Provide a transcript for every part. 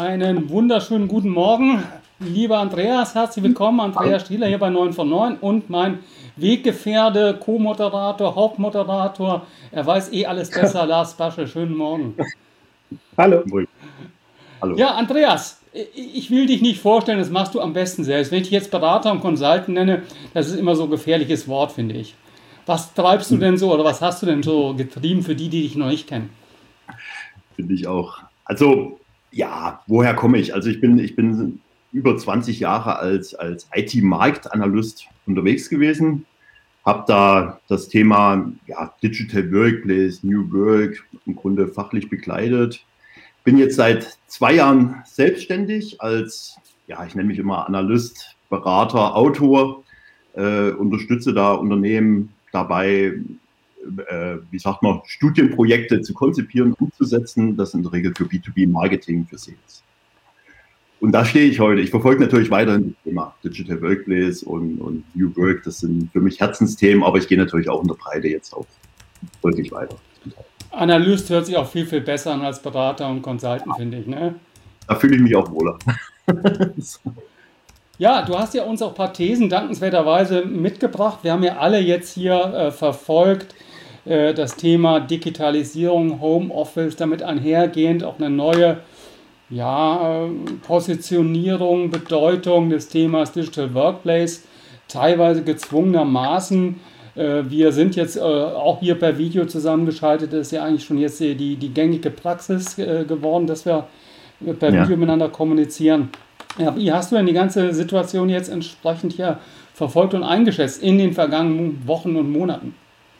Einen wunderschönen guten Morgen, lieber Andreas. Herzlich willkommen, Andreas Stieler hier bei 9 von 9 und mein Weggefährte, Co-Moderator, Hauptmoderator. Er weiß eh alles besser, Lars Basche. Schönen Morgen. Hallo. Hallo. Ja, Andreas, ich will dich nicht vorstellen, das machst du am besten selbst. Wenn ich dich jetzt Berater und Consultant nenne, das ist immer so ein gefährliches Wort, finde ich. Was treibst du denn so oder was hast du denn so getrieben für die dich noch nicht kennen? Finde ich auch. Also, ja, woher komme ich? Also ich bin über 20 Jahre als IT-Marktanalyst unterwegs gewesen, habe da das Thema Digital Workplace, New Work im Grunde fachlich begleitet. Bin jetzt seit 2 Jahren selbstständig als, ich nenne mich immer Analyst, Berater, Autor, unterstütze da Unternehmen dabei, Studienprojekte zu konzipieren, umzusetzen. Das in der Regel für B2B-Marketing, für Sales. Und da stehe ich heute. Ich verfolge natürlich weiterhin das Thema Digital Workplace und New Work. Das sind für mich Herzensthemen, aber ich gehe natürlich auch in der Breite jetzt auch deutlich weiter. Analyst hört sich auch viel, viel besser an als Berater und Consultant, finde ich, ne? Da fühle ich mich auch wohler. Ja, du hast ja uns auch ein paar Thesen dankenswerterweise mitgebracht. Wir haben ja alle jetzt hier verfolgt, das Thema Digitalisierung, Homeoffice, damit einhergehend auch eine neue Positionierung, Bedeutung des Themas Digital Workplace, teilweise gezwungenermaßen. Wir sind jetzt auch hier per Video zusammengeschaltet. Das ist ja eigentlich schon jetzt die gängige Praxis geworden, dass wir per Video miteinander kommunizieren. Ja, wie hast du denn die ganze Situation jetzt entsprechend hier verfolgt und eingeschätzt in den vergangenen Wochen und Monaten?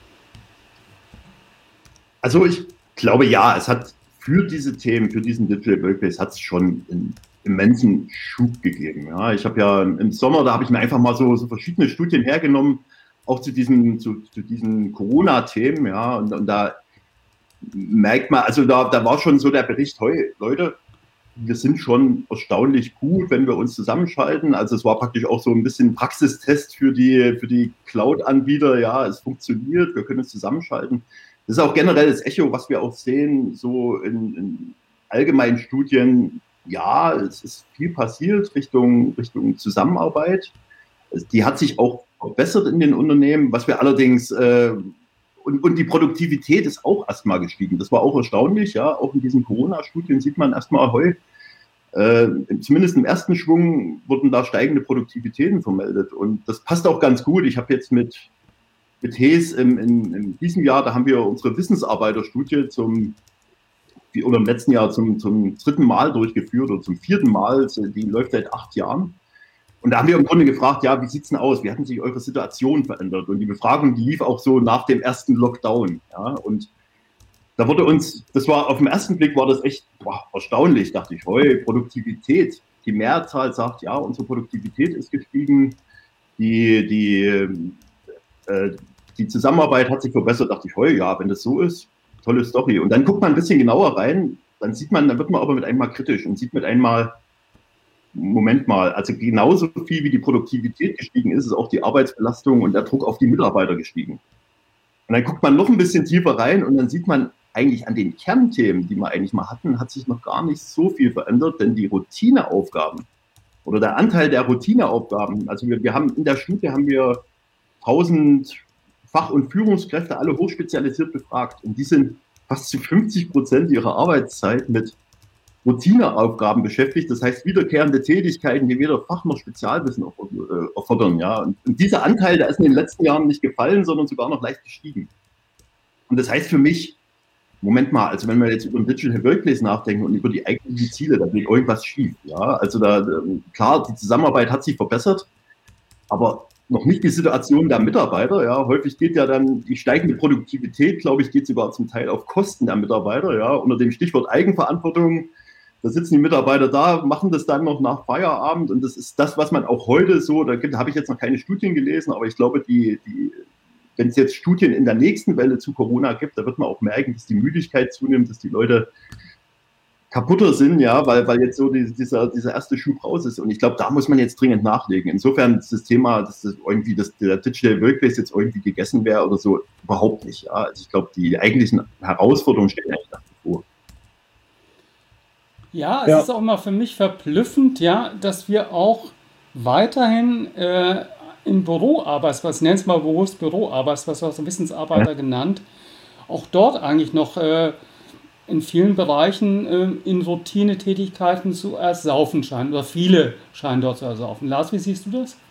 Also ich glaube, es hat für diese Themen, für diesen Digital Workplace hat es schon einen immensen Schub gegeben. Ja, ich habe ja im Sommer, da habe ich mir einfach mal so verschiedene Studien hergenommen, auch zu diesen Corona-Themen, und da merkt man, also da war schon so der Bericht, Leute, wir sind schon erstaunlich gut, wenn wir uns zusammenschalten. Also es war praktisch auch so ein bisschen Praxistest für die Cloud-Anbieter. Ja, es funktioniert, wir können uns zusammenschalten. Das ist auch generell das Echo, was wir auch sehen, so in allgemeinen Studien. Ja, es ist viel passiert Richtung Zusammenarbeit. Die hat sich auch verbessert in den Unternehmen, was wir allerdings und die Produktivität ist auch erstmal gestiegen. Das war auch erstaunlich, auch in diesen Corona-Studien sieht man erstmal zumindest im ersten Schwung wurden da steigende Produktivitäten vermeldet. Und das passt auch ganz gut. Ich habe jetzt mit HES in diesem Jahr, da haben wir unsere Wissensarbeiterstudie im letzten Jahr zum 3. Mal durchgeführt oder zum 4. Mal. Die läuft seit 8 Jahren. Und da haben wir im Grunde gefragt, wie sieht es denn aus? Wie hatten sich eure Situation verändert? Und die Befragung, die lief auch so nach dem ersten Lockdown. Ja? Und da wurde das war auf den ersten Blick war das echt erstaunlich, dachte ich. Produktivität, die Mehrzahl sagt, unsere Produktivität ist gestiegen, die Zusammenarbeit hat sich verbessert, dachte ich, wenn das so ist, tolle Story. Und dann guckt man ein bisschen genauer rein, dann wird man aber mit einmal kritisch und sieht mit einmal, Moment mal, also genauso viel wie die Produktivität gestiegen ist auch die Arbeitsbelastung und der Druck auf die Mitarbeiter gestiegen. Und dann guckt man noch ein bisschen tiefer rein und dann sieht man eigentlich an den Kernthemen, die wir eigentlich mal hatten, hat sich noch gar nicht so viel verändert, denn die Routineaufgaben oder der Anteil der Routineaufgaben, also wir haben in der Studie 1000 Fach- und Führungskräfte, alle hochspezialisiert befragt und die sind fast zu 50% ihrer Arbeitszeit mit Routineaufgaben beschäftigt, das heißt wiederkehrende Tätigkeiten, die weder Fach- noch Spezialwissen erfordern. Ja. Und dieser Anteil, der ist in den letzten Jahren nicht gefallen, sondern sogar noch leicht gestiegen. Und das heißt für mich, Moment mal, also wenn wir jetzt über ein Digital Workplace nachdenken und über die eigentlichen Ziele, da geht irgendwas schief. Ja. Also klar, die Zusammenarbeit hat sich verbessert, aber noch nicht die Situation der Mitarbeiter. Ja. Häufig geht dann die steigende Produktivität, glaube ich, geht sogar zum Teil auf Kosten der Mitarbeiter. Unter dem Stichwort Eigenverantwortung. Da sitzen die Mitarbeiter da, machen das dann noch nach Feierabend und das ist das, was man auch heute so, da habe ich jetzt noch keine Studien gelesen, aber ich glaube, wenn es jetzt Studien in der nächsten Welle zu Corona gibt, da wird man auch merken, dass die Müdigkeit zunimmt, dass die Leute kaputter sind, weil jetzt so dieser erste Schub raus ist und ich glaube, da muss man jetzt dringend nachlegen. Insofern ist das Thema, dass der Digital Workplace jetzt irgendwie gegessen wäre oder so, überhaupt nicht. Ja. Also ich glaube, die eigentlichen Herausforderungen stehen eigentlich nach wie vor. Ja, es ist auch immer für mich verblüffend, ja, dass wir auch weiterhin in Büroarbeit, was nennt es mal bewusst Büroarbeit, was auch so Wissensarbeiter genannt, auch dort eigentlich noch in vielen Bereichen in Routinetätigkeiten zu ersaufen scheinen, oder viele scheinen dort zu ersaufen. Lars, wie siehst du das?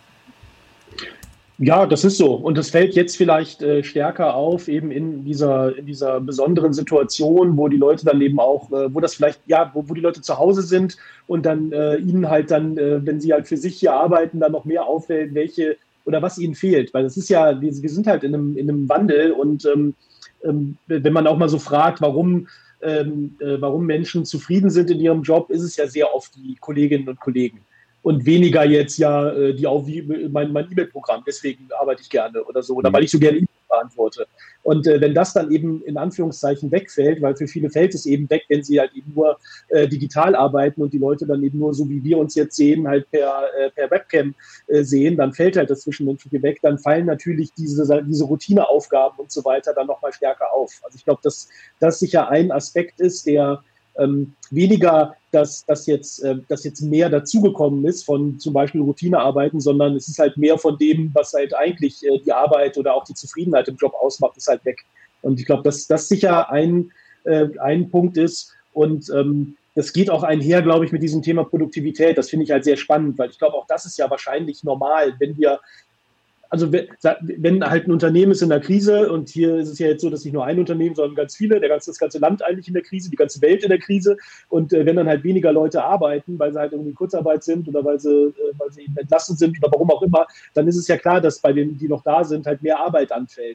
Ja, das ist so. Und das fällt jetzt vielleicht stärker auf, eben in dieser besonderen Situation, wo die Leute dann eben auch, wo das vielleicht, ja, wo die Leute zu Hause sind und dann ihnen halt dann, wenn sie halt für sich hier arbeiten, dann noch mehr auffällt, welche oder was ihnen fehlt. Weil das ist ja, wir sind halt in einem Wandel und wenn man auch mal so fragt, warum Menschen zufrieden sind in ihrem Job, ist es ja sehr oft die Kolleginnen und Kollegen und weniger jetzt ja mein E-Mail-Programm, deswegen arbeite ich gerne oder so, oder weil ich so gerne E-Mail beantworte. Und wenn das dann eben in Anführungszeichen wegfällt, weil für viele fällt es eben weg, wenn sie halt eben nur digital arbeiten und die Leute dann eben nur so, wie wir uns jetzt sehen, halt per Webcam sehen, dann fällt halt das Zwischenmenschliche weg, dann fallen natürlich diese Routineaufgaben und so weiter dann nochmal stärker auf. Also ich glaube, dass das sicher ein Aspekt ist, der weniger, dass jetzt mehr dazugekommen ist von zum Beispiel Routinearbeiten, sondern es ist halt mehr von dem, was halt eigentlich die Arbeit oder auch die Zufriedenheit im Job ausmacht, ist halt weg. Und ich glaube, dass das sicher ein Punkt ist. Und das geht auch einher, glaube ich, mit diesem Thema Produktivität. Das finde ich halt sehr spannend, weil ich glaube, auch das ist ja wahrscheinlich normal, also wenn halt ein Unternehmen ist in der Krise, und hier ist es ja jetzt so, dass nicht nur ein Unternehmen, sondern ganz viele, das ganze Land eigentlich in der Krise, die ganze Welt in der Krise, und wenn dann halt weniger Leute arbeiten, weil sie halt irgendwie in Kurzarbeit sind oder weil sie eben entlassen sind oder warum auch immer, dann ist es ja klar, dass bei denen, die noch da sind, halt mehr Arbeit anfällt.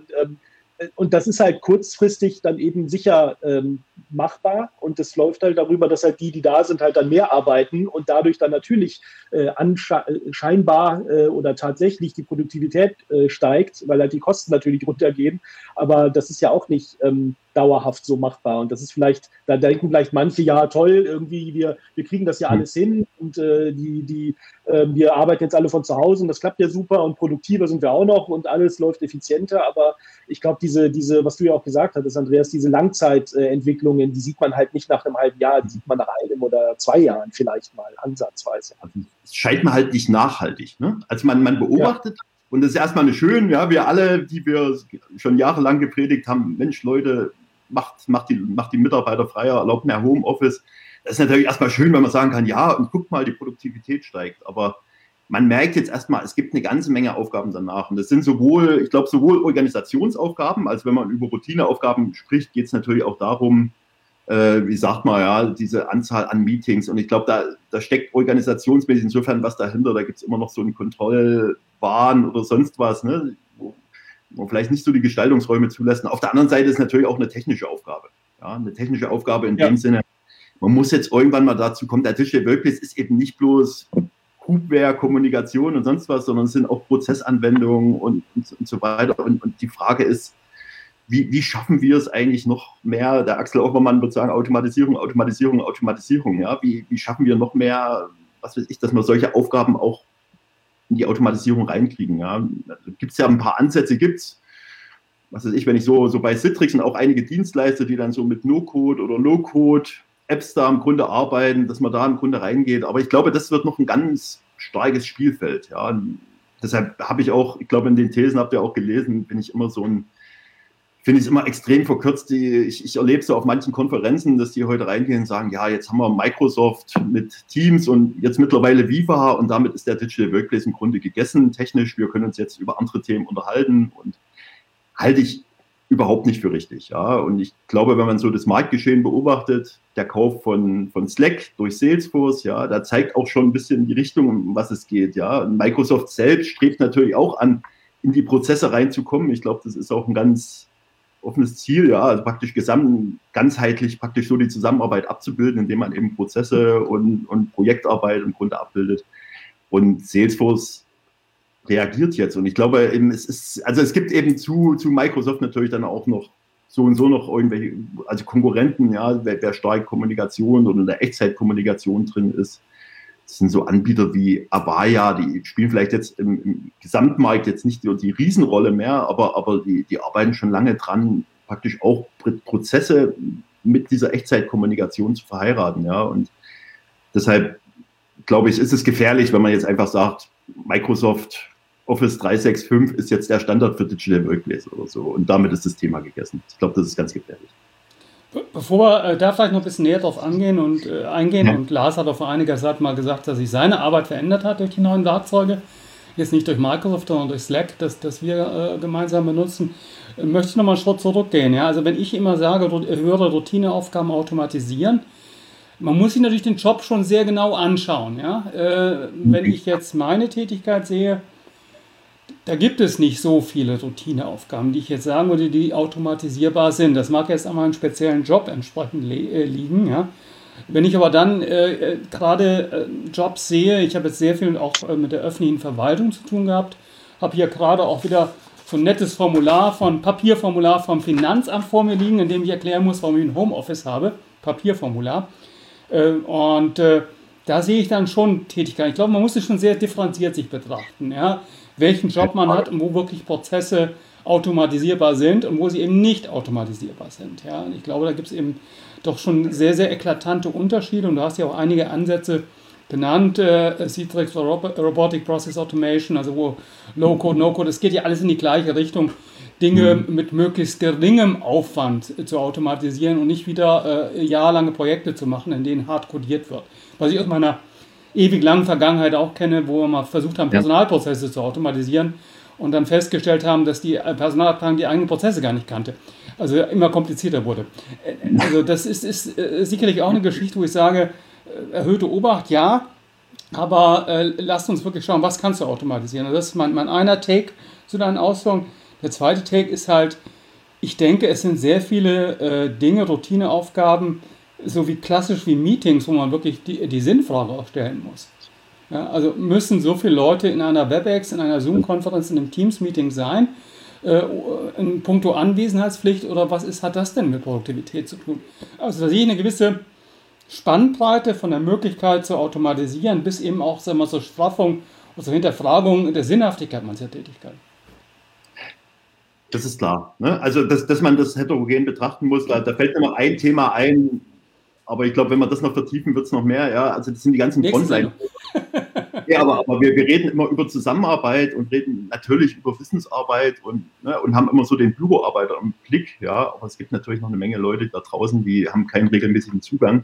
Und das ist halt kurzfristig dann eben sicher machbar, und das läuft halt darüber, dass halt die da sind, halt dann mehr arbeiten und dadurch dann natürlich scheinbar oder tatsächlich die Produktivität steigt, weil halt die Kosten natürlich runtergehen, aber das ist ja auch nicht dauerhaft so machbar, und das ist vielleicht, da denken vielleicht manche, ja toll, irgendwie wir kriegen das ja alles hin und wir arbeiten jetzt alle von zu Hause und das klappt ja super und produktiver sind wir auch noch und alles läuft effizienter, aber ich glaube, diese, was du ja auch gesagt hattest, Andreas, diese Langzeitentwicklungen, die sieht man halt nicht nach einem halben Jahr, die sieht man nach 1 oder 2 Jahren vielleicht mal ansatzweise. Also, es scheint mir halt nicht nachhaltig. Ne? Also man beobachtet, und das ist erstmal eine schön, ja, wir alle, die wir schon jahrelang gepredigt haben, Mensch, Leute, macht die Mitarbeiter freier, erlaubt mehr Homeoffice. Das ist natürlich erstmal schön, wenn man sagen kann, ja, und guck mal, die Produktivität steigt, aber man merkt jetzt erstmal, es gibt eine ganze Menge Aufgaben danach. Und das sind sowohl Organisationsaufgaben, also wenn man über Routineaufgaben spricht, geht es natürlich auch darum, wie sagt man, ja, diese Anzahl an Meetings. Und ich glaube, da steckt organisationsmäßig insofern was dahinter. Da gibt es immer noch so einen Kontrollwahn oder sonst was, ne, wo man vielleicht nicht so die Gestaltungsräume zulässt. Und auf der anderen Seite ist natürlich auch eine technische Aufgabe. Ja, eine technische Aufgabe in dem Sinne, man muss jetzt irgendwann mal dazu kommen, der Digital Workplace ist eben nicht bloß Hubware, Kommunikation und sonst was, sondern es sind auch Prozessanwendungen und so weiter. Und die Frage ist, wie schaffen wir es eigentlich noch mehr, der Axel Oppermann wird sagen, Automatisierung, ja, wie schaffen wir noch mehr, was weiß ich, dass wir solche Aufgaben auch in die Automatisierung reinkriegen, ja. Gibt es ja ein paar Ansätze, was weiß ich, wenn ich so bei Citrix und auch einige Dienstleister, die dann so mit No-Code oder Low-Code Apps da im Grunde arbeiten, dass man da im Grunde reingeht. Aber ich glaube, das wird noch ein ganz starkes Spielfeld. Ja. Und deshalb habe ich auch, ich glaube, in den Thesen habt ihr auch gelesen, finde ich es immer extrem verkürzt. Ich erlebe so auf manchen Konferenzen, dass die heute reingehen und sagen, ja, jetzt haben wir Microsoft mit Teams und jetzt mittlerweile Viva und damit ist der Digital Workplace im Grunde gegessen, technisch. Wir können uns jetzt über andere Themen unterhalten, und halte ich überhaupt nicht für richtig. Ja. Und ich glaube, wenn man so das Marktgeschehen beobachtet, der Kauf von Slack durch Salesforce, ja, da zeigt auch schon ein bisschen die Richtung, um was es geht. Ja. Und Microsoft selbst strebt natürlich auch an, in die Prozesse reinzukommen. Ich glaube, das ist auch ein ganz offenes Ziel, ja, also praktisch ganzheitlich praktisch so die Zusammenarbeit abzubilden, indem man eben Prozesse und Projektarbeit im Grunde abbildet. Und Salesforce reagiert jetzt. Und ich glaube, eben, es gibt eben zu Microsoft natürlich dann auch noch so und so noch irgendwelche, also Konkurrenten, ja, wer stark Kommunikation oder in der Echtzeitkommunikation drin ist. Das sind so Anbieter wie Avaya, die spielen vielleicht jetzt im Gesamtmarkt jetzt nicht die Riesenrolle mehr, aber die arbeiten schon lange dran, praktisch auch Prozesse mit dieser Echtzeitkommunikation zu verheiraten. Ja? Und deshalb, glaube ich, ist es gefährlich, wenn man jetzt einfach sagt, Microsoft Office 365 ist jetzt der Standard für Digital Workplace oder so. Und damit ist das Thema gegessen. Ich glaube, das ist ganz gefährlich. Bevor wir da vielleicht noch ein bisschen näher drauf eingehen, und Lars hat auch vor einiger Zeit mal gesagt, dass sich seine Arbeit verändert hat durch die neuen Werkzeuge, jetzt nicht durch Microsoft, sondern durch Slack, das wir gemeinsam benutzen, möchte ich nochmal einen Schritt zurückgehen. Ja? Also wenn ich immer sage, höhere Routineaufgaben automatisieren, man muss sich natürlich den Job schon sehr genau anschauen. Ja? Wenn ich jetzt meine Tätigkeit sehe, da gibt es nicht so viele Routineaufgaben, die ich jetzt sagen würde, die automatisierbar sind. Das mag jetzt an meinem speziellen Job entsprechend liegen. Ja. Wenn ich aber dann gerade Jobs sehe, ich habe jetzt sehr viel auch mit der öffentlichen Verwaltung zu tun gehabt, habe hier gerade auch wieder so ein nettes Papierformular vom Finanzamt vor mir liegen, in dem ich erklären muss, warum ich ein Homeoffice habe, Papierformular. Da sehe ich dann schon Tätigkeiten. Ich glaube, man muss es schon sehr differenziert sich betrachten. Ja. Welchen Job man hat und wo wirklich Prozesse automatisierbar sind und wo sie eben nicht automatisierbar sind. Ja, und ich glaube, da gibt es eben doch schon sehr, sehr eklatante Unterschiede und du hast ja auch einige Ansätze genannt, Citrix Robotic Process Automation, also wo Low-Code, No-Code, es geht ja alles in die gleiche Richtung, Dinge mit möglichst geringem Aufwand zu automatisieren und nicht wieder jahrelange Projekte zu machen, in denen hart codiert wird. Was ich aus meiner ewig langen Vergangenheit auch kenne, wo wir mal versucht haben, Personalprozesse zu automatisieren und dann festgestellt haben, dass die Personalabteilung die eigenen Prozesse gar nicht kannte. Also immer komplizierter wurde. Also das ist sicherlich auch eine Geschichte, wo ich sage, erhöhte Obacht, ja, aber lasst uns wirklich schauen, was kannst du automatisieren. Also das ist mein einer Take zu deinen Ausführungen. Der zweite Take ist halt, ich denke, es sind sehr viele Dinge, Routineaufgaben, so wie klassisch wie Meetings, wo man wirklich die Sinnfrage auch stellen muss. Ja, also müssen so viele Leute in einer WebEx, in einer Zoom-Konferenz, in einem Teams-Meeting sein, in puncto Anwesenheitspflicht oder was hat das denn mit Produktivität zu tun? Also da sehe ich eine gewisse Spannbreite von der Möglichkeit zu automatisieren bis eben auch, sagen wir, zur Straffung und zur Hinterfragung der Sinnhaftigkeit mancher Tätigkeit. Das ist klar. Ne? Also, dass man das heterogen betrachten muss, da fällt mir noch ein Thema ein, aber ich glaube, wenn wir das noch vertiefen, wird es noch mehr. Ja, also das sind die ganzen Frontline. Ja, aber wir reden immer über Zusammenarbeit und reden natürlich über Wissensarbeit und haben immer so den Büroarbeiter im Blick. Ja, aber es gibt natürlich noch eine Menge Leute da draußen, die haben keinen regelmäßigen Zugang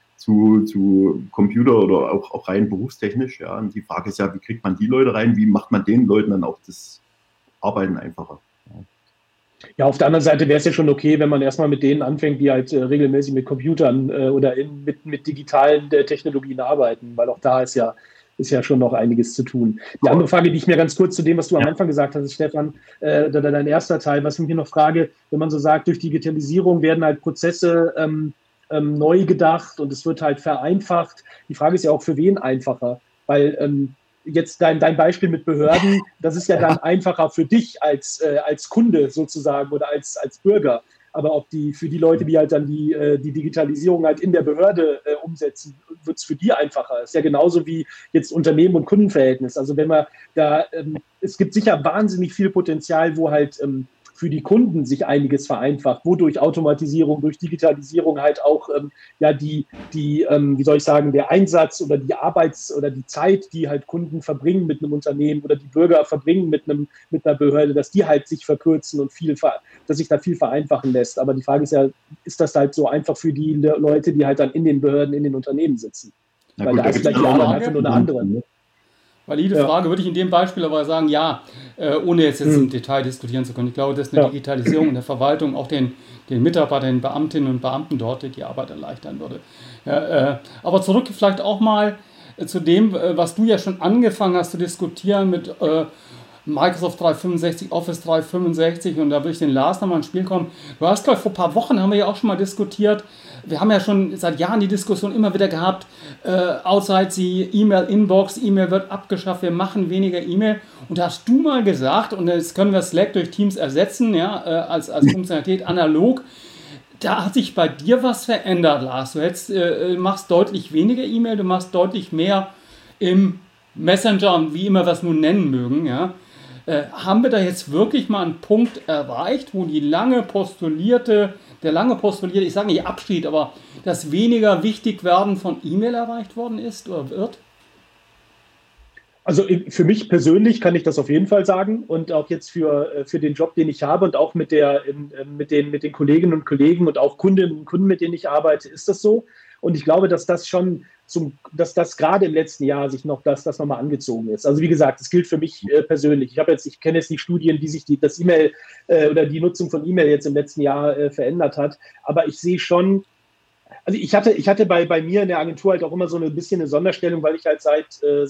zu Computer oder auch rein berufstechnisch. Ja, und die Frage ist ja, wie kriegt man die Leute rein? Wie macht man den Leuten dann auch das Arbeiten einfacher? Ja, auf der anderen Seite wäre es ja schon okay, wenn man erstmal mit denen anfängt, die halt regelmäßig mit Computern oder mit digitalen Technologien arbeiten, weil auch da ist ja schon noch einiges zu tun. Die andere Frage, die ich mir ganz kurz zu dem, was du am Anfang gesagt hast, Stefan, dein erster Teil, was ich mir noch frage, wenn man so sagt, durch Digitalisierung werden halt Prozesse neu gedacht und es wird halt vereinfacht. Die Frage ist ja auch, für wen einfacher? Weil jetzt dein Beispiel mit Behörden, das ist ja dann einfacher für dich als Kunde sozusagen oder als Bürger. Aber ob für die Leute, die halt dann die Digitalisierung halt in der Behörde umsetzen, wird es für die einfacher. Das ist ja genauso wie jetzt Unternehmen- und Kundenverhältnis. Also wenn man da, es gibt sicher wahnsinnig viel Potenzial, wo halt für die Kunden sich einiges vereinfacht, wodurch Automatisierung, durch Digitalisierung halt auch wie soll ich sagen, der Einsatz oder die oder die Zeit, die halt Kunden verbringen mit einem Unternehmen oder die Bürger verbringen mit einer Behörde, dass die halt sich verkürzen und dass sich da viel vereinfachen lässt. Aber die Frage ist ja, ist das halt so einfach für die Leute, die halt dann in den Behörden, in den Unternehmen sitzen? Weil da ist vielleicht die Arbeit einfach nur eine andere. Valide Frage, würde ich in dem Beispiel aber sagen, ja, ohne jetzt im Detail diskutieren zu können. Ich glaube, dass eine Digitalisierung in der Verwaltung auch den Mitarbeitern, den Beamtinnen und Beamten dort die Arbeit erleichtern würde. Ja, aber zurück vielleicht auch mal zu dem, was du ja schon angefangen hast zu diskutieren mit Microsoft 365, Office 365 und da würde ich den Lars nochmal ins Spiel kommen. Du hast, glaube ich, vor ein paar Wochen haben wir ja auch schon mal diskutiert. Wir haben ja schon seit Jahren die Diskussion immer wieder gehabt, outside the E-Mail-Inbox, E-Mail wird abgeschafft, wir machen weniger E-Mail. Und da hast du mal gesagt, und jetzt können wir Slack durch Teams ersetzen, ja, als Funktionalität analog. Da hat sich bei dir was verändert, Lars. Du machst deutlich weniger E-Mail, du machst deutlich mehr im Messenger, wie immer wir es nun nennen mögen, ja. Haben wir da jetzt wirklich mal einen Punkt erreicht, wo die lange postulierte der lange postuliert, ich sage nicht Abschied, aber das weniger wichtig werden von E-Mail erreicht worden ist oder wird? Also für mich persönlich kann ich das auf jeden Fall sagen und auch jetzt für den Job, den ich habe und auch mit den Kolleginnen und Kollegen und auch Kundinnen und Kunden, mit denen ich arbeite, ist das so. Und ich glaube, dass das schon dass das gerade im letzten Jahr sich noch das nochmal angezogen ist. Also wie gesagt, das gilt für mich persönlich. Ich kenne jetzt die Studien, wie sich das E-Mail oder die Nutzung von E-Mail jetzt im letzten Jahr verändert hat. Aber ich sehe schon, also ich hatte bei mir in der Agentur halt auch immer so ein bisschen eine Sonderstellung, weil ich halt seit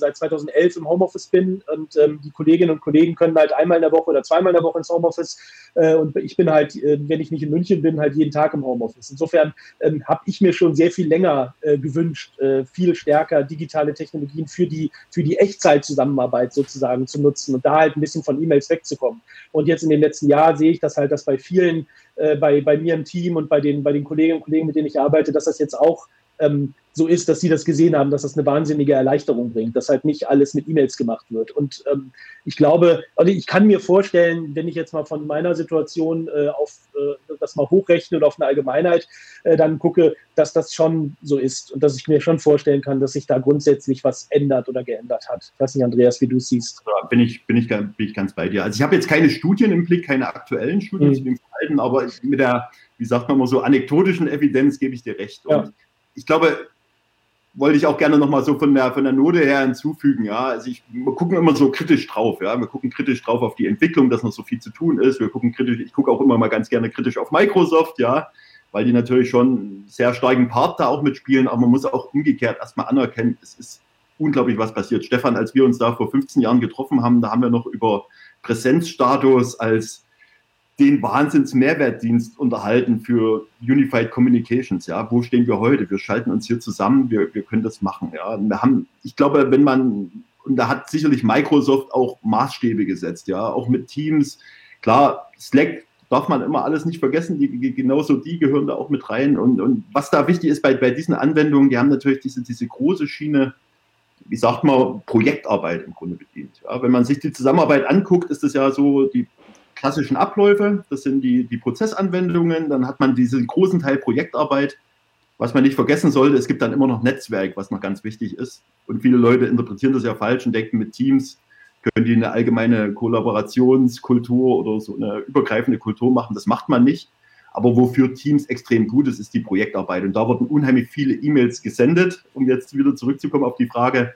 2011 im Homeoffice bin und die Kolleginnen und Kollegen können halt einmal in der Woche oder zweimal in der Woche ins Homeoffice und ich bin halt, wenn ich nicht in München bin, halt jeden Tag im Homeoffice. Insofern habe ich mir schon sehr viel länger gewünscht, viel stärker digitale Technologien für die Echtzeitzusammenarbeit sozusagen zu nutzen und da halt ein bisschen von E-Mails wegzukommen. Und jetzt in den letzten Jahren sehe ich das halt, dass bei vielen bei mir im Team und bei den Kolleginnen und Kollegen, mit denen ich arbeite, dass das jetzt auch so ist, dass sie das gesehen haben, dass das eine wahnsinnige Erleichterung bringt, dass halt nicht alles mit E-Mails gemacht wird. Und ich glaube, also ich kann mir vorstellen, wenn ich jetzt mal von meiner Situation auf das mal hochrechne oder auf eine Allgemeinheit dann gucke, dass das schon so ist und dass ich mir schon vorstellen kann, dass sich da grundsätzlich was ändert oder geändert hat. Ich weiß nicht, Andreas, wie du es siehst. Da bin ich ganz bei dir. Also ich habe jetzt keine Studien im Blick, keine aktuellen Studien zu dem Verhalten, aber mit der, wie sagt man mal so, anekdotischen Evidenz gebe ich dir recht. Und ich glaube, wollte ich auch gerne nochmal so von der Note her hinzufügen. Ja, also wir gucken immer so kritisch drauf. Ja, wir gucken kritisch drauf auf die Entwicklung, dass noch so viel zu tun ist. Ich gucke auch immer mal ganz gerne kritisch auf Microsoft, ja, weil die natürlich schon einen sehr starken Part da auch mitspielen. Aber man muss auch umgekehrt erstmal anerkennen, es ist unglaublich, was passiert. Stefan, als wir uns da vor 15 Jahren getroffen haben, da haben wir noch über Präsenzstatus als den Wahnsinns-Mehrwertdienst unterhalten für Unified Communications. Ja, wo stehen wir heute? Wir schalten uns hier zusammen, wir können das machen. Ja, ich glaube, und da hat sicherlich Microsoft auch Maßstäbe gesetzt, ja, auch mit Teams. Klar, Slack darf man immer alles nicht vergessen, genauso die gehören da auch mit rein. Und was da wichtig ist bei diesen Anwendungen, die haben natürlich diese große Schiene, wie sagt man, Projektarbeit im Grunde bedient. Ja, wenn man sich die Zusammenarbeit anguckt, ist das ja so die klassischen Abläufe, das sind die Prozessanwendungen, dann hat man diesen großen Teil Projektarbeit. Was man nicht vergessen sollte, es gibt dann immer noch Netzwerk, was noch ganz wichtig ist. Und viele Leute interpretieren das ja falsch und denken, mit Teams können die eine allgemeine Kollaborationskultur oder so eine übergreifende Kultur machen. Das macht man nicht. Aber wofür Teams extrem gut ist die Projektarbeit. Und da wurden unheimlich viele E-Mails gesendet, um jetzt wieder zurückzukommen auf die Frage.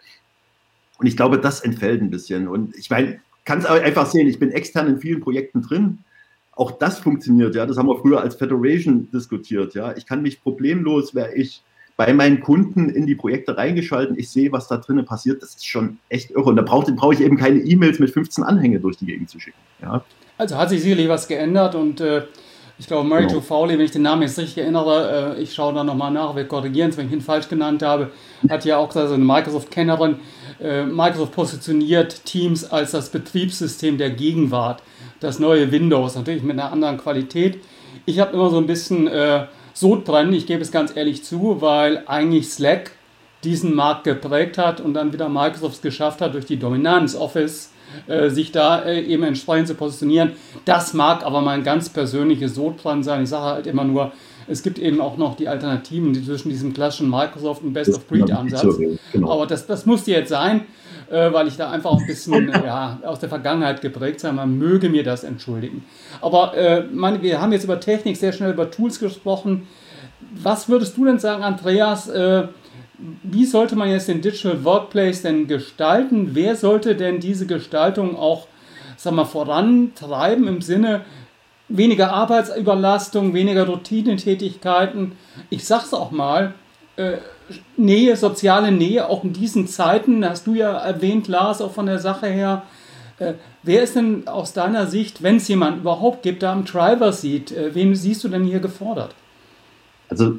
Und ich glaube, das entfällt ein bisschen. Und ich meine, kann es einfach sehen, ich bin extern in vielen Projekten drin. Auch das funktioniert, ja. Das haben wir früher als Federation diskutiert, ja. Ich kann mich problemlos, wäre ich bei meinen Kunden in die Projekte reingeschalten, ich sehe, was da drinnen passiert, das ist schon echt irre. Und da brauche ich eben keine E-Mails mit 15 Anhänge durch die Gegend zu schicken, ja. Also hat sich sicherlich was geändert und ich glaube, Murray Joe Fowley, wenn ich den Namen jetzt richtig erinnere, ich schaue da nochmal nach, wir korrigieren es, wenn ich ihn falsch genannt habe, hat ja auch gesagt, eine Microsoft-Kennerin, Microsoft positioniert Teams als das Betriebssystem der Gegenwart, das neue Windows, natürlich mit einer anderen Qualität. Ich habe immer so ein bisschen Sodbrennen, ich gebe es ganz ehrlich zu, weil eigentlich Slack diesen Markt geprägt hat und dann wieder Microsoft es geschafft hat, durch die Dominanz Office sich da eben entsprechend zu positionieren. Das mag aber mein ganz persönliches Sodbrennen sein. Ich sage halt immer nur, es gibt eben auch noch die Alternativen zwischen diesem klassischen Microsoft und Best-of-Breed-Ansatz. Genau. Aber das musste jetzt sein, weil ich da einfach auch ein bisschen aus der Vergangenheit geprägt sein. Man möge mir das entschuldigen. Aber wir haben jetzt über Technik, sehr schnell über Tools gesprochen. Was würdest du denn sagen, Andreas, wie sollte man jetzt den Digital Workplace denn gestalten? Wer sollte denn diese Gestaltung auch, vorantreiben im Sinne weniger Arbeitsüberlastung, weniger Routinetätigkeiten? Ich sag's auch mal, Nähe, soziale Nähe, auch in diesen Zeiten, hast du ja erwähnt, Lars, auch von der Sache her. Wer ist denn aus deiner Sicht, wenn es jemanden überhaupt gibt, da am Driver sieht, wen siehst du denn hier gefordert? Also,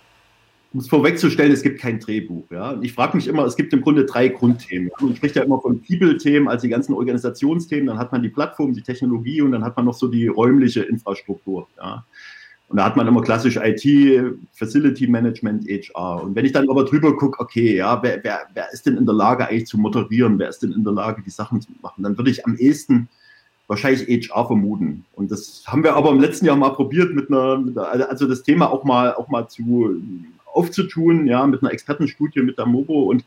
um es vorwegzustellen, es gibt kein Drehbuch. Ja? Und ich frage mich immer, es gibt im Grunde 3 Grundthemen. Man spricht ja immer von People-Themen, also die ganzen Organisationsthemen, dann hat man die Plattform, die Technologie und dann hat man noch so die räumliche Infrastruktur. Ja? Und da hat man immer klassisch IT, Facility Management, HR. Und wenn ich dann aber drüber gucke, okay, ja, wer ist denn in der Lage eigentlich zu moderieren, wer ist denn in der Lage, die Sachen zu machen, dann würde ich am ehesten wahrscheinlich HR vermuten. Und das haben wir aber im letzten Jahr mal probiert, also das Thema auch mal aufzutun, ja, mit einer Expertenstudie mit der Mobo. Und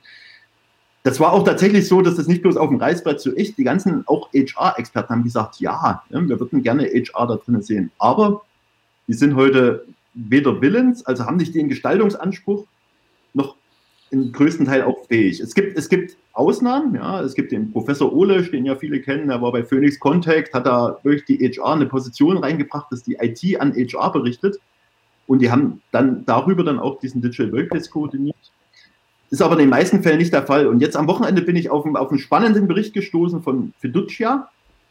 das war auch tatsächlich so, dass das nicht bloß auf dem Reißbrett so ist. Die ganzen auch HR-Experten haben gesagt, ja, wir würden gerne HR da drin sehen. Aber die sind heute weder willens, also haben nicht den Gestaltungsanspruch, noch im größten Teil auch fähig. Es gibt Ausnahmen, ja, es gibt den Professor Ohlesch, den ja viele kennen, der war bei Phoenix Contact, hat da durch die HR eine Position reingebracht, dass die IT an HR berichtet und die haben dann darüber dann auch diesen Digital Workplace koordiniert. Ist aber in den meisten Fällen nicht der Fall. Und jetzt am Wochenende bin ich auf einen spannenden Bericht gestoßen von Fiducia.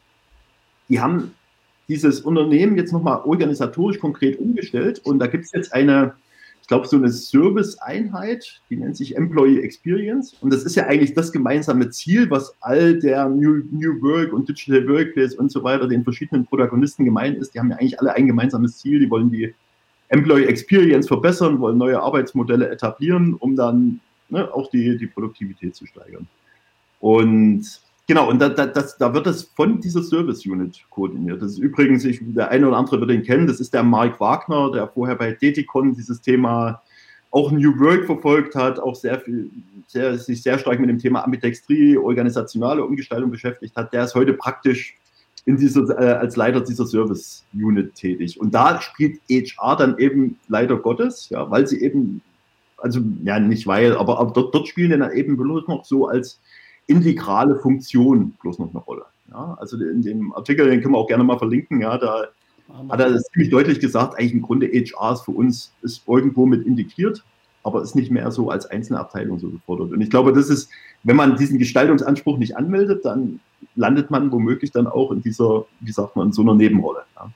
Die haben dieses Unternehmen jetzt nochmal organisatorisch konkret umgestellt und da gibt es jetzt ich glaube, so eine Service-Einheit, die nennt sich Employee Experience. Und das ist ja eigentlich das gemeinsame Ziel, was all der New Work und Digital Workplace und so weiter den verschiedenen Protagonisten gemeint ist. Die haben ja eigentlich alle ein gemeinsames Ziel. Die wollen die Employee Experience verbessern, wollen neue Arbeitsmodelle etablieren, um dann auch die Produktivität zu steigern. Und genau, und da wird das von dieser Service Unit koordiniert. Das ist übrigens, der eine oder andere wird ihn kennen, das ist der Mark Wagner, der vorher bei Deticon dieses Thema auch New Work verfolgt hat, auch sich sehr stark mit dem Thema Ambidextrie, organisationale Umgestaltung beschäftigt hat. Der ist heute praktisch als Leiter dieser Service Unit tätig. Und da spielt HR dann eben leider Gottes, ja, weil sie eben, also ja nicht weil, aber dort spielen dann eben bloß noch so als integrale Funktion bloß noch eine Rolle. Ja, also in dem Artikel, den können wir auch gerne mal verlinken, ja, da hat er das ziemlich deutlich gesagt, eigentlich im Grunde HR ist für uns ist irgendwo mit integriert, aber ist nicht mehr so als einzelne Abteilung so gefordert. Und ich glaube, das ist, wenn man diesen Gestaltungsanspruch nicht anmeldet, dann landet man womöglich dann auch in dieser, wie sagt man, in so einer Nebenrolle. Ja.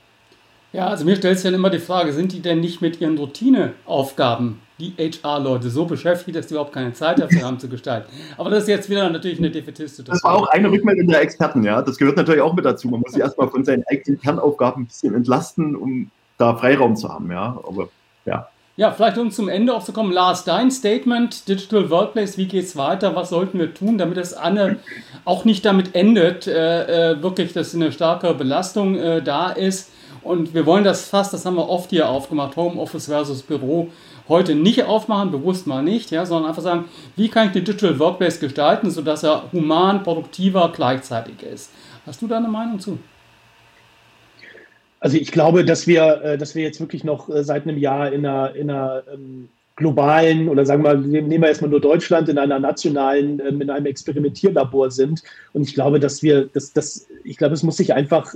Ja, also mir stellt sich dann immer die Frage, sind die denn nicht mit ihren Routineaufgaben, die HR-Leute, so beschäftigt, dass die überhaupt keine Zeit dafür haben zu gestalten? Aber das ist jetzt wieder natürlich eine defetistische. Das war auch eine Rückmeldung der Experten, ja. Das gehört natürlich auch mit dazu. Man muss sich erstmal von seinen eigenen Kernaufgaben ein bisschen entlasten, um da Freiraum zu haben, ja. Aber ja. Ja, vielleicht um zum Ende auch zu kommen. Lars, dein Statement, Digital Workplace, wie geht's weiter? Was sollten wir tun, damit es auch nicht damit endet, wirklich, dass eine starke Belastung da ist? Und wir wollen das haben wir oft hier aufgemacht, Homeoffice versus Büro, heute nicht aufmachen, bewusst mal nicht, ja, sondern einfach sagen, wie kann ich den Digital Workplace gestalten, sodass er human, produktiver gleichzeitig ist. Hast du da eine Meinung zu? Also ich glaube, dass wir jetzt wirklich noch seit einem Jahr in einer globalen, oder sagen wir mal, nehmen wir erstmal nur Deutschland, in einer nationalen, in einem Experimentierlabor sind. Und ich glaube, es muss sich einfach,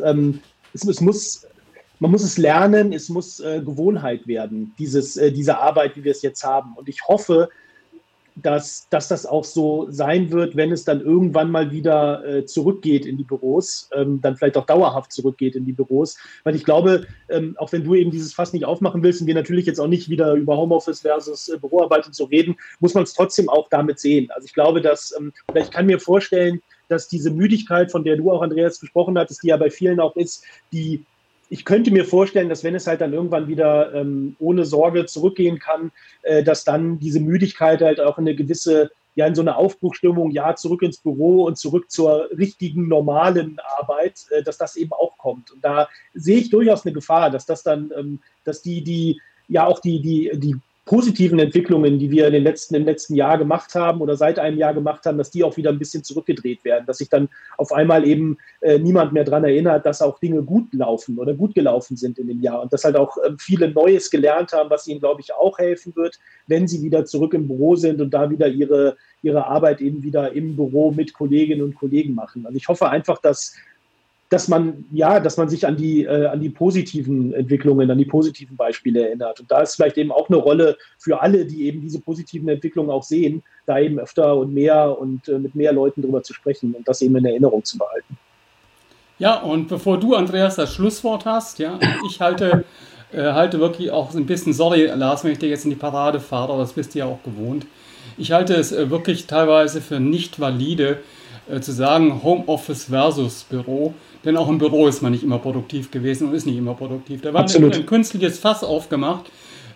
man muss es lernen, es muss Gewohnheit werden, diese Arbeit, wie wir es jetzt haben. Und ich hoffe, dass das auch so sein wird, wenn es dann irgendwann mal wieder zurückgeht in die Büros, dann vielleicht auch dauerhaft zurückgeht in die Büros. Weil ich glaube, auch wenn du eben dieses Fass nicht aufmachen willst und wir natürlich jetzt auch nicht wieder über Homeoffice versus Büroarbeit und so reden, muss man es trotzdem auch damit sehen. Also ich glaube, oder ich kann mir vorstellen, dass diese Müdigkeit, von der du auch, Andreas, gesprochen hattest, die ja bei vielen auch ist, ich könnte mir vorstellen, dass wenn es halt dann irgendwann wieder ohne Sorge zurückgehen kann, dass dann diese Müdigkeit halt auch in in so eine Aufbruchstimmung, ja, zurück ins Büro und zurück zur richtigen, normalen Arbeit, dass das eben auch kommt. Und da sehe ich durchaus eine Gefahr, dass das dann, dass die positiven Entwicklungen, die wir im letzten Jahr gemacht haben oder seit einem Jahr gemacht haben, dass die auch wieder ein bisschen zurückgedreht werden, dass sich dann auf einmal eben niemand mehr daran erinnert, dass auch Dinge gut laufen oder gut gelaufen sind in dem Jahr und dass halt auch viele Neues gelernt haben, was ihnen, glaube ich, auch helfen wird, wenn sie wieder zurück im Büro sind und da wieder ihre Arbeit eben wieder im Büro mit Kolleginnen und Kollegen machen. Also ich hoffe einfach, dass man sich an die positiven Entwicklungen, an die positiven Beispiele erinnert. Und da ist vielleicht eben auch eine Rolle für alle, die eben diese positiven Entwicklungen auch sehen, da eben öfter und mehr und mit mehr Leuten drüber zu sprechen und das eben in Erinnerung zu behalten. Ja, und bevor du, Andreas, das Schlusswort hast, ja, ich halte wirklich auch ein bisschen, sorry, Lars, wenn ich dir jetzt in die Parade fahre, aber das bist du ja auch gewohnt. Ich halte es wirklich teilweise für nicht valide, zu sagen Homeoffice versus Büro, denn auch im Büro ist man nicht immer produktiv gewesen und ist nicht immer produktiv. Da war ein künstliches Fass aufgemacht.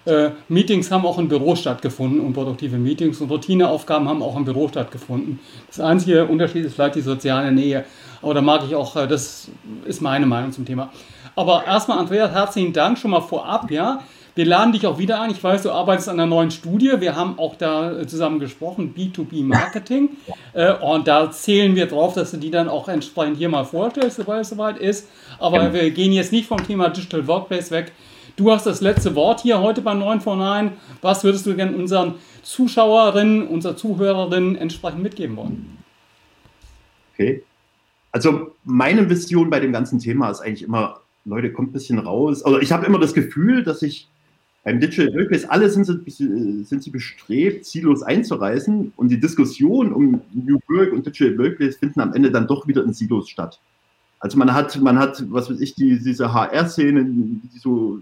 Meetings haben auch im Büro stattgefunden, unproduktive Meetings und Routineaufgaben haben auch im Büro stattgefunden. Das einzige Unterschied ist vielleicht die soziale Nähe. Aber da mag ich auch, das ist meine Meinung zum Thema. Aber erstmal, Andreas, herzlichen Dank schon mal vorab, ja. Wir laden dich auch wieder ein. Ich weiß, du arbeitest an einer neuen Studie. Wir haben auch da zusammen gesprochen, B2B-Marketing. Und da zählen wir drauf, dass du die dann auch entsprechend hier mal vorstellst, sobald es soweit ist. Aber wir gehen jetzt nicht vom Thema Digital Workplace weg. Du hast das letzte Wort hier heute bei 9 vor 9. Was würdest du gerne unseren Zuschauerinnen, unseren Zuhörerinnen entsprechend mitgeben wollen? Okay. Also meine Vision bei dem ganzen Thema ist eigentlich immer, Leute, kommt ein bisschen raus. Also ich habe immer das Gefühl, dass ich beim Digital Workplace, alle sind sie bestrebt, Silos einzureißen und die Diskussion um New Work und Digital Workplace finden am Ende dann doch wieder in Silos statt. Also man hat, was weiß ich, diese HR-Szene, die so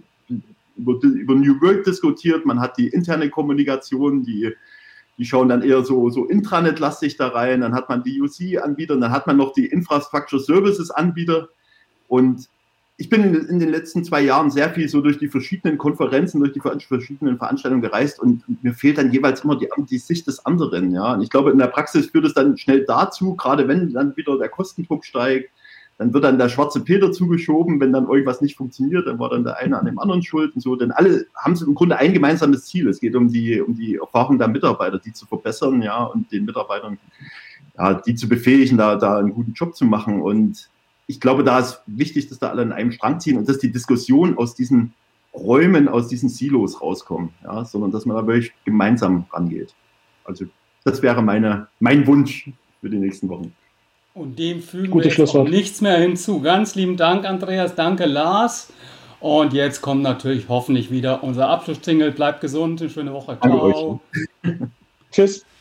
über New Work diskutiert, man hat die interne Kommunikation, die schauen dann eher so Intranet-lastig da rein, dann hat man die UC-Anbieter und dann hat man noch die Infrastructure Services-Anbieter und ich bin in den letzten 2 Jahren sehr viel so durch die verschiedenen Konferenzen, durch die verschiedenen Veranstaltungen gereist und mir fehlt dann jeweils immer die Sicht des anderen. Ja? Und ich glaube, in der Praxis führt es dann schnell dazu, gerade wenn dann wieder der Kostendruck steigt, dann wird dann der schwarze Peter zugeschoben, wenn dann irgendwas nicht funktioniert, dann war dann der eine an dem anderen schuld und so. Denn alle haben im Grunde ein gemeinsames Ziel. Es geht um die Erfahrung der Mitarbeiter, die zu verbessern, ja, und den Mitarbeitern, ja, die zu befähigen, da einen guten Job zu machen. Und ich glaube, da ist wichtig, dass da alle an einem Strang ziehen und dass die Diskussion aus diesen Räumen, aus diesen Silos rauskommt, ja, sondern dass man da wirklich gemeinsam rangeht. Also das wäre mein Wunsch für die nächsten Wochen. Und dem fügen wir jetzt auch nichts mehr hinzu. Ganz lieben Dank, Andreas. Danke, Lars. Und jetzt kommt natürlich hoffentlich wieder unser Abschlussjingle. Bleibt gesund, eine schöne Woche. Ciao. Tschüss.